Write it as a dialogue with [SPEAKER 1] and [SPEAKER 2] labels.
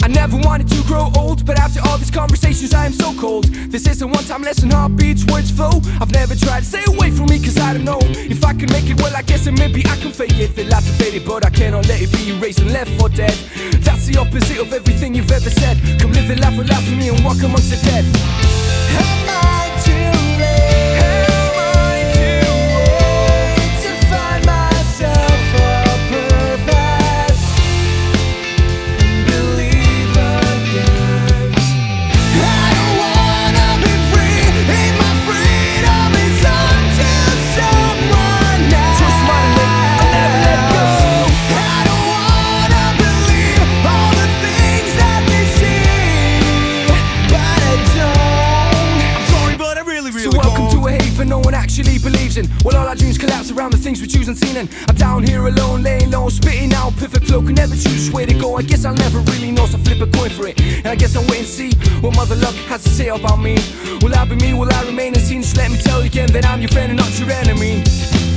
[SPEAKER 1] I never wanted to grow old, but after all these conversations I am so cold. This is a one-time lesson, heartbeats, words flow. I've never tried to stay away from me, cause I don't know if I can make it. Well, I guess that maybe I can fake it. The lights are faded, but I cannot let it be erased and left for dead. That's the opposite of everything you've ever said. Come live and laugh with me and walk amongst the dead. Am I too late? Am I too old to find myself a purpose and believe again? I don't wanna be free, and my freedom is up to someone else. Twist my leg, I'll never let go. I don't wanna believe all the things that they say, but I don't.
[SPEAKER 2] I'm sorry, but I really
[SPEAKER 1] So welcome to a haven no one actually believes in. Well, all our dreams collapse around the things we choose unseen, and I'm down here alone, laying low, spitting out perfect flow. Can never choose where to go. I guess I'll never really know, so flip a coin for it. And I guess I'll wait and see what Mother Luck has to say about me. Will I be me? Will I remain unseen? Just let me tell you again that I'm your friend and not your enemy.